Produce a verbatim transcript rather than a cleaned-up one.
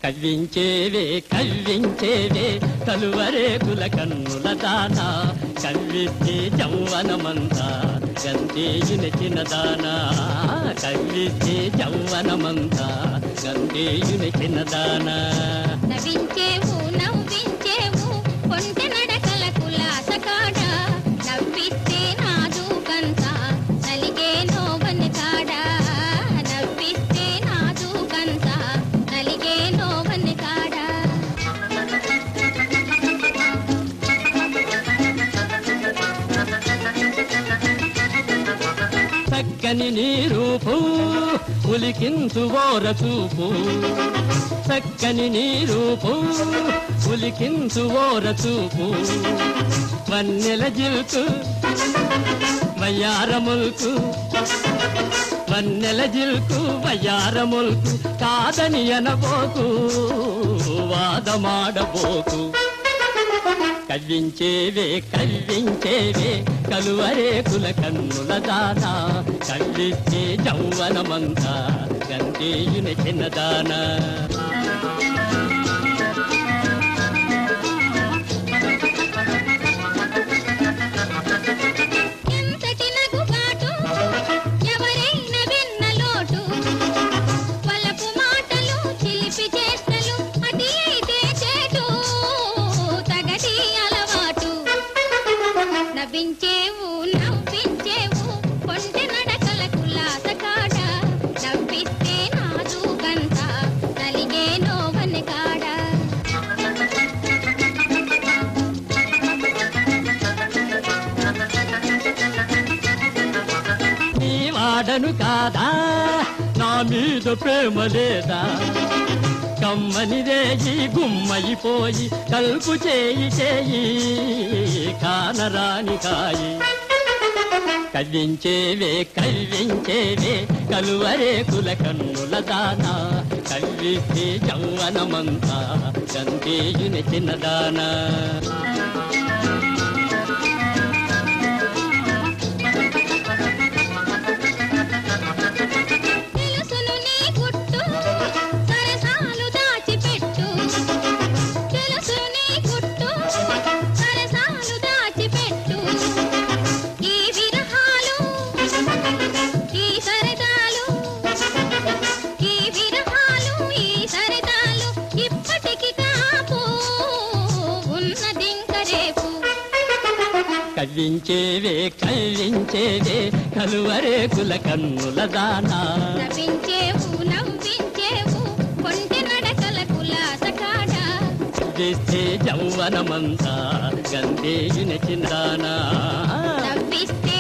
కవ్వించేవే కవ్వించేవే కలువరేకుల కన్నుల దానా కవ్విస్తే జౌవనమంతా గంతేయుని చిన్నదానా కవ్విస్తే జౌవనమంతా గంతేయుని చిన్నదానా నవ్వించేవు నవ్వించేవు కొంటె నడకల కులాసకాడ నవ్విస్తే నాజూకంతా నలిగే నోవని కాడ నవ్విస్తే నాజూకంతా నలిగే నోవని కాడ చక్కని నీ రూపు ఉలికించు ఓర చూపు చక్కని నీ రూపు ఉలికించు ఓర చూపు వన్నెల జిల్కు వయ్యారముల్కు వన్నెల జిల్కు వయ్యారముల్కు కాదని అనబోకు వాదమాడబోకు కవ్వించేవే కవ్వించేవే కలువరేకుల కన్నుల దానా కవ్విస్తే జౌవనమంతా గంతేయుని చిన్నదానా నవ్వించేవు నవ్వించేవు కొంటె నడకల కులాసకాడ నవ్విస్తే నాజూకంతా నలిగే నోవని కాడ నీ వాడను కాదా నా మీద ప్రేమ లేదా కమ్మని రేగి గుమ్మయిపోయి కల్పు చేయి చేయి కానరాని కాయి కవ్వించేవే కవ్వించేవే కలువరేకుల కన్నుల దానా కవ్విస్తే జౌవనమంతా గంతేయుని చిన్నదానా కవ్వించేవే కవ్వించేవే కలువరేకుల కన్నుల దానా నవ్వించేవు నవ్వించేవు కొంటె నడకల కులాసకాడ కవ్విస్తే జౌవనమంతా గంతేయుని చిన్నదానా నవ్విస్తే